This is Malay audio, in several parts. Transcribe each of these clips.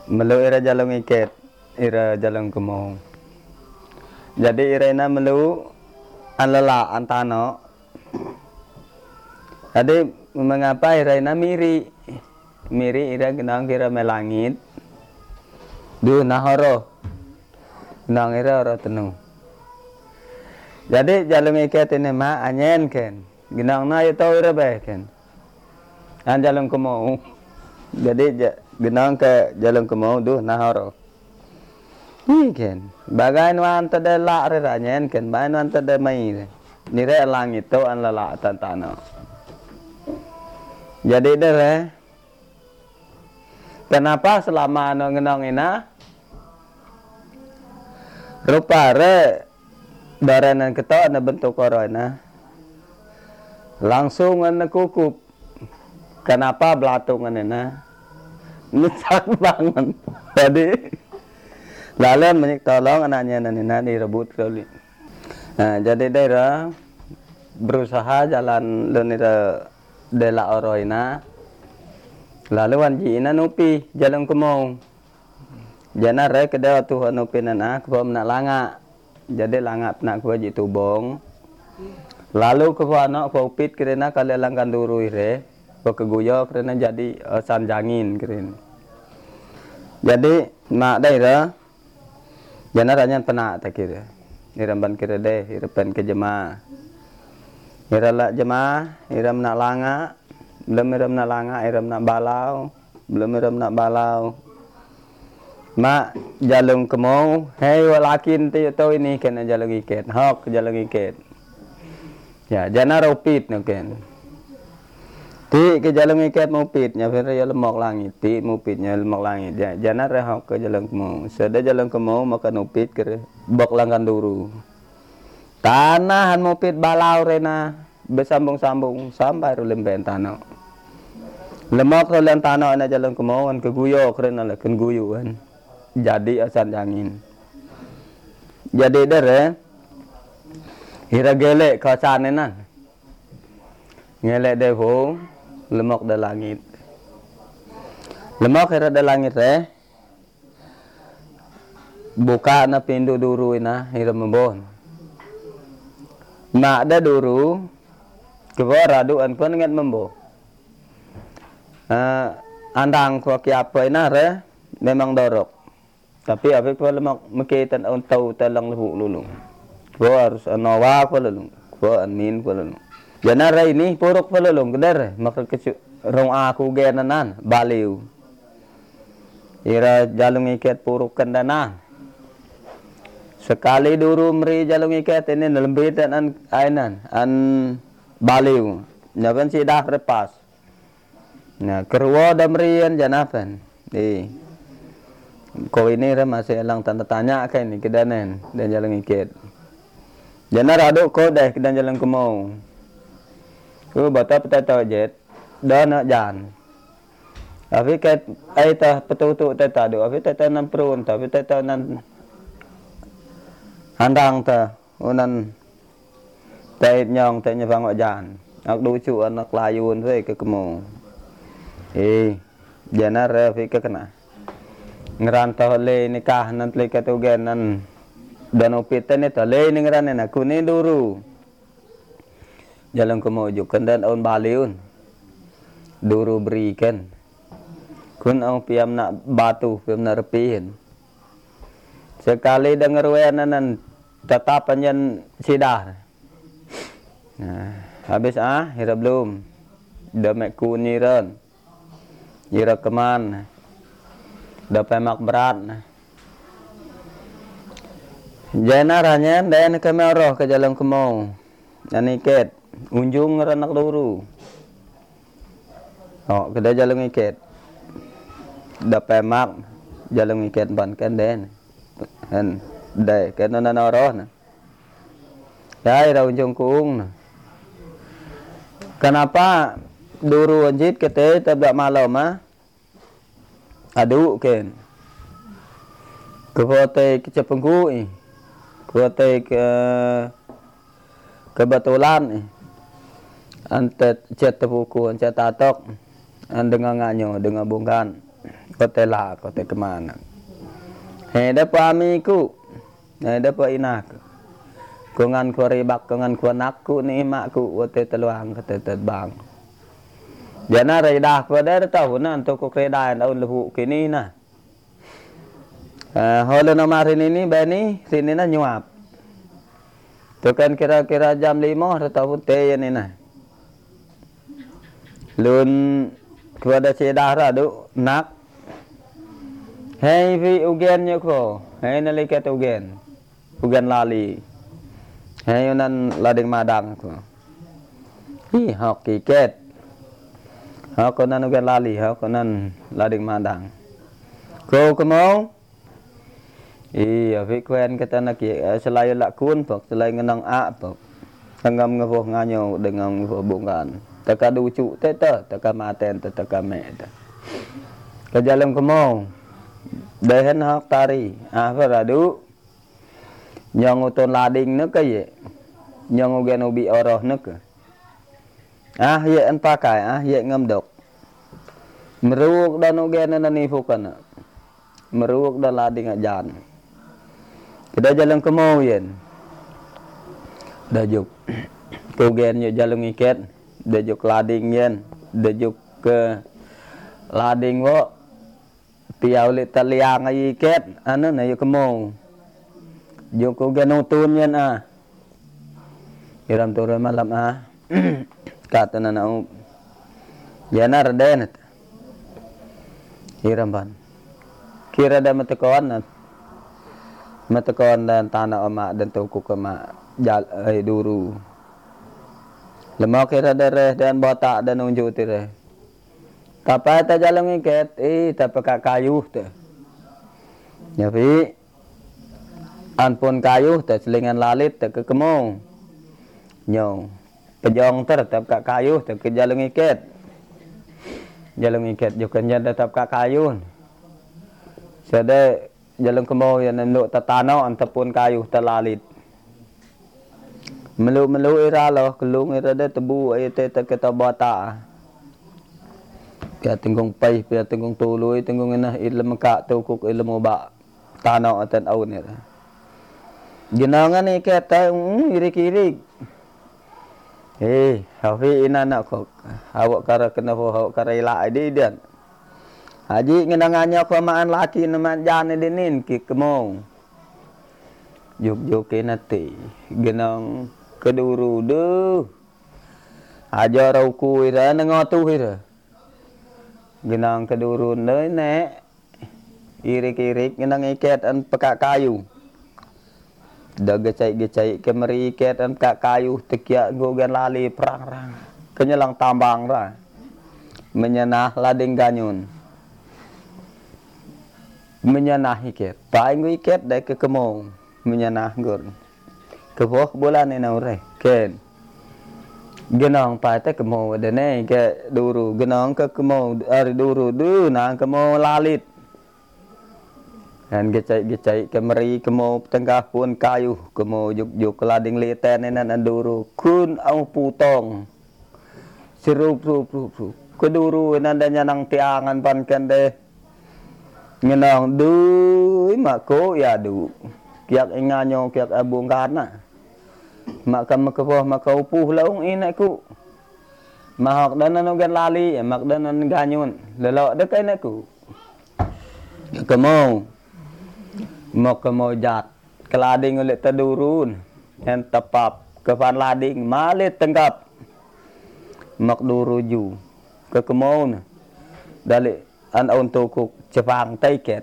melu ira jalung iket, ira jalung kemong. Jadi irena melu anlela antano. Jadi mengapa irena miri ira genang kira melangit. Du nahoro. Nang ira ora tenu. Jadi jalung iket ini mah anyen ken. Genang na itu ira bae ken. An jalung kemong. Jadi genang ke jalung kemong du nahoro. Ken. Bagai nuan tada la ira anyen ken, bagai nuan tada mai. Nire langit tu an la tantano. Jadi deh, kenapa selama ngenong ina rupa re daranan ketok na bentuk corona langsung an kukup. Kenapa belatungan ina nusak banget. Jadi lalu menyik tolong anaknya nina direbut kali. Nah, jadi daerah berusaha jalan lenira dela oroina lalu wanji ina nupi jalan kemong jana re kedua tuhan nupi nana kebom nak langa jadi langa nak kuaji tubong lalu kebuana kopit kerana kali langkan duru ire keguyo kerana jadi sanjangin kerana jadi mak daerah jana ranyan penak tak kira iramban kira deh irapan ke jemaah ira la jemaah, iram nak langa, belum iram nak langa, iram nak balau, belum iram nak balau. Mak jalung kemau, hei walakin tu ini kena jalung iket, hok jalung iket. Ya, jana ropit nuken. Ti ke jalung iket mau pit, nya fira ya lemok langit, ti mau pitnya lemok langit. Ya, jana rehok ke jalung kemau. Sada jalung kemau maka nupit ke bok langkan duru. Tanahan mupit balau rena bersambung-sambung sampai rulimben tanah. Lemak rulen tanah ana jalan kemauan keguyo kerana lah kenguyuan. Jadi asan jangin. Jadi dere hira gelek kasanenan. Ngelek deho lemak de langit. Lemak hira de langit buka na pintu duru ina hira membon. Mak ada duru keluar raduan pun ingat membo. Andang kau kiapa ina memang dorok. Tapi apa pun lemak mekitan untau telang lebu lulung. Kau harus nawa kau lulung, kau amin kau lulung. Jana ini puruk kau lulung keder maka kecu rong aku genanan baliu. Ira jalung iket puruk kendanan. Sekali duru meri jalung iket ini lembitan an ainan an baliu nyaban si dah repas nah kerwa damrian janapan kau ini masih elang tanda tanya kan ini kedanen dan jalung iket jana radu kau deh kedan jalung kemau ku bata peta jet dana jan tapi ket aita petutu teta do tapi teta nan prun tapi teta nan handang ta unan tay nyong tay nyavang ojan ak du chu anak layun ve ke kemo jana re ve ke kana ngrantau le nikah nan tle ke tu gen nan dan opiten itu le ni ngrane na kuni duru jalan kemo jukan dan on baliun duru berikan kun au piam nak batu piam nak repihin sekali dengar wenanan tetap panjen sidah. Nah, habis hira belum. Dah mek kuniran. Hira keman. Dah pemak berat. Jana ranyan dan kemeroh ke jalan kemau. Dan iket unjung ranak duru. Oh, kedai jalan iket. Dah pemak jalan iket ban kan den. Han dai kena na roh na dai ra unjung kuung kenapa duru anjit kete tabak malam adu ken kepote kecepengku kepote kebetulan ante cet buku cet tatok dengan nganyo dengan bungkan Kotela kote kemana. Depa amiku. Depa inaku. Kungan ku ribak kungan ku anakku ni makku wote teluang kate terbang. Jana redah ku ada tahu na untuk ku kredah daun lehu kini na. Holo nama hari ini bani sini na nyuap. Tu kan kira-kira jam 5 tahu teh ni na. Lun ku ada cedah radu nak. Hei vi ugen nyoko. Hei nalikat ugen. Ugen lali. Hei nan lading madang ko. Hi hok kiket. Hok nan ugen lali, hok nan lading madang. Ko kemau. Vi quen kata nak selain lakun pok selain ngenang a pok. Tangam ngavoh nganyo dengan ngavoh bungan. Taka ducu teta, taka maten taka me. Kejalam kemau. Dehen hok tari. Faradu. Nyong uton lading nak ye. Nyong ugen ubi oroh nak. Ye an pakai ye ngamdok. Meruk dan ugen na nifukan. Meruk dan lading ajan. Kita jalan ke mau yen. Dajuk. Kugen ye jalan iket. Dajuk lading yen. Dajuk ke lading wo. Piau li taliang iket. Anu na ye ke mau. Juk kugen utun yen Iram turun malam kata na yana radenet. Iram ban. Kira dah metekon dan tanah emak dan tuku kemak duru. Lemak kira dereh dan botak dan unjuk tireh. Kapai ta jalan iket ta pakai kayu tu. Jadi anpun kayu ta selingan lalit ta ke kemong. Nyong pejong tetap kat kayu ke jalan iket. Jalan iket juga nya tetap kat kayu. Sada jalan kemau yang nenduk tatano antapun kayu telalit. Melu ira loh kelung ira de tebu ai te kita bata. Pia tenggung pai pia tenggung tului tenggung enah ilmu ka tukuk ilmu ba tano atan au ni. Genangan iket ta irik-irik. Hafi ina nak kok. Awak kara kena awak kara ila ide dan. Haji ngenangannya ko maan laki naman jan dinin ki kemong. Juk kenati. Genang keduru de. Aja rauku ira nengotu ira. Genang keduru ne irik-irik genang iket an pekak kayu. Dah gecai kemeri iket an pekak kayu tekiak gogan lali perang-rang. Kenyelang tambang ra. Menyenah lading ganyun. Menyenah iket. Paing iket dah ke kemong. Menyenah gur. Kepoh bulan ni naure. Ken. Genong pa te kemong dene ke duru. Genong ke kemong ari duru du nang kemong lalit. Dan gecai kemeri kemong tengah pun kayu. Kemong juk lading liten ni nan duru. Kun au putong. Sirup. Keduru nan dan nang tiangan pan kende. Ngenong du mako ya du. Kiak inganyo kiak abung kana. Maka makapoh makaupuh laung inaku. Mahok dan nanugan lali mak dan nan ganyun. Lelok dekai naku. Kemau. Mok kemau jat. Kelading ulit tadurun. Yang tepap. Kefan lading malit tenggap. Mok duruju. Ke kemau na. Dali an untuk Jepang taiket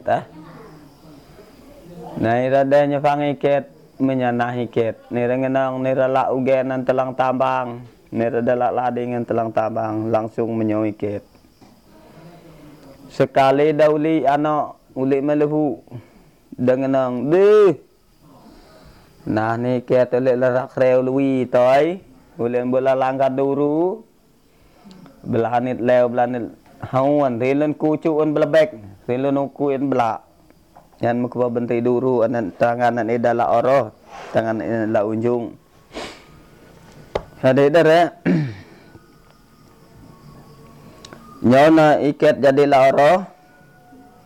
Nah ira danya fang iket menyanah iket. Nira ngenang nira la ugenan telang tambang. Nira dalak ladingan telang tambang langsung menyo iket. Sekali dauli anak uli melehu dengan de. Nah ni iket uli lerak reu lui toy. Uli bola langgar duru. Belanit leo belanit hawan rilen kucuan belebek. Rilen ukuin belak. Yang mukba bentri duru anan tangan an idala oroh tangan la unjung. Hade dare. Nyona iket jadi la oroh.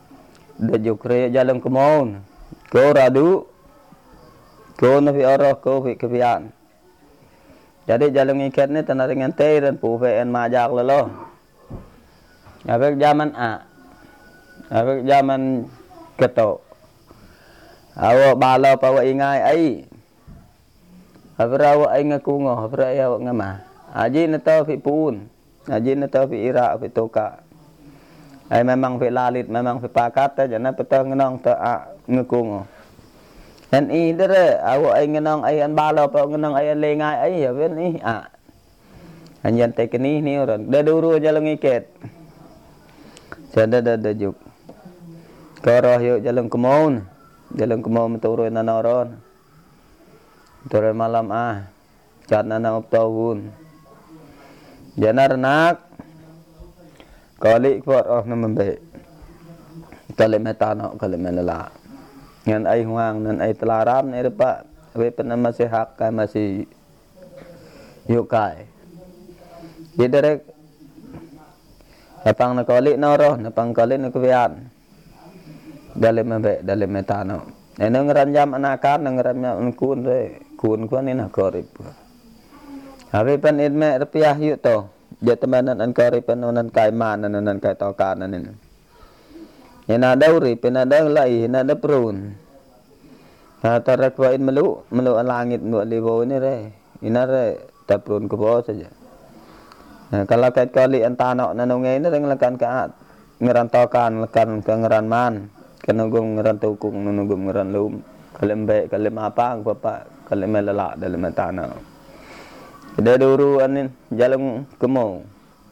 Dajuk re jalan kemon. Ko radu. Ko na fi oroh ko fi kepian. Jadi jalan ikat ni tanah dengan teh dan puven majak lelo. Abek zaman abek zaman ketok. Awak bala pawa ingai ai. Abra awak ai ngakungo, abra awak ngama. Aji na tau fi pun. Aji na tau fi ira fi toka. Ai memang fi lalit, memang fi pakat aja na petang ngenong ta ngakungo. Dan dere awak ai ngenong ai an bala pa ngenong ai lengai ai ya ben anjan tekni ni orang. Da duru jalan iket. Sada da juk. Koroh yuk jalan kemon. Jalan kemon turun nanoron. Turun malam cat nana uptawun. Janar nak. Kali kuat na membe. Kali metano kali menela. Ngan ai huang nan ai telaram ni depa. We pernah masih hak kai masih yukai. Jadi derek napang na kali noro, napang kali na kuwian. Dalam membe dalam metano. Nang ranjam anakan nang ranjam kun re kun ni nak korip. Habe pan idme rupiah yuk to. Jatamanan an korip nan kai man nan kai tokan nan. Ina dauri pinada lai nada prun. Tarak wa in melu langit nu liwo ni re. Ina re taprun ke bawah saja. Kalau kait kali antano nanungai ni dengan lekan kaat ngerantokan lekan ke ngeran man kenugum ngeran tukung nunugum ngeran lum kalim baik kalim apa bapak kalim melala dalam tanah. Dia dulu anin jalan kemo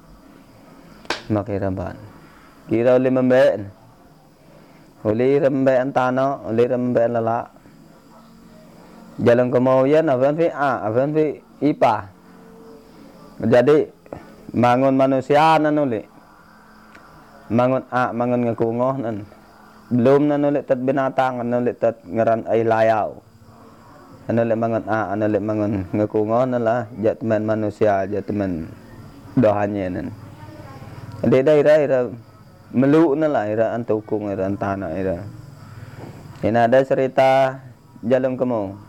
makai ramban kira oleh membaik oleh rambai antano oleh rambai lala jalan kemo ya avan fi ipa jadi mangun manusia nanuli mangun ngakungoh nan belum nanuli tat binatang nanuli tat ngaran ay layaw nanuli mangun ngakungoh nala jatman manusia jatman dohanya nan jadi ira melu nala ira antukung ira antana ira ini ada cerita jalan kemo